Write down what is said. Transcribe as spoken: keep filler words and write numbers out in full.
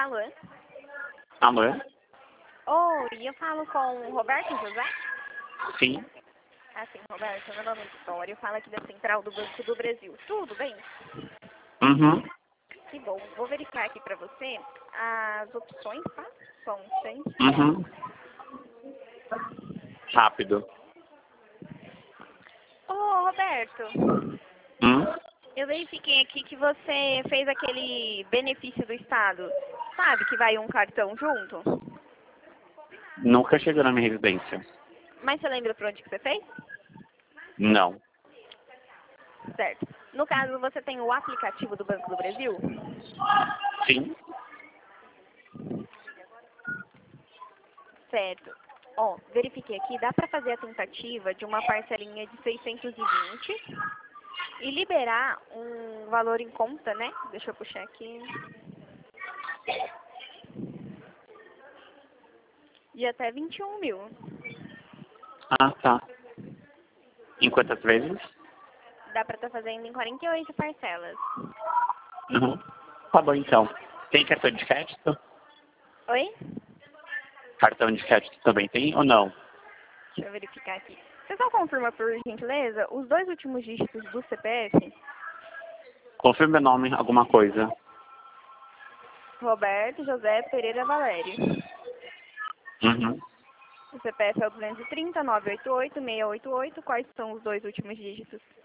Alô? Alô? Oi, eu falo com o Roberto José? Sim. Ah, sim, Roberto, meu nome é Vitória, eu falo aqui da Central do Banco do Brasil. Tudo bem? Uhum. Que bom. Vou verificar aqui pra você as opções, tá? Só um instante. Uhum. Rápido. Ô, Roberto, Hum? eu verifiquei aqui que você fez aquele benefício do Estado. Sabe que vai um cartão junto? Nunca chegou na minha residência. Mas você lembra por onde que você fez? Não. Certo. No caso, você tem o aplicativo do Banco do Brasil? Sim. Certo. Ó, verifiquei aqui, dá para fazer a tentativa de uma parcelinha de seiscentos e vinte e liberar um valor em conta, né? Deixa eu puxar aqui. De até vinte e um mil. Ah, tá. Em quantas vezes? Dá para estar fazendo em quarenta e oito parcelas. Uhum. Tá bom, então. Tem cartão de crédito? Oi? Cartão de crédito também tem ou não? Deixa eu verificar aqui. Você só confirma, por gentileza, os dois últimos dígitos do C P F? Confirme meu nome, alguma coisa. Roberto José Pereira Valério. Uhum. O C P F é o duzentos e trinta, novecentos e oitenta e oito, seiscentos e oitenta e oito. Quais são os dois últimos dígitos?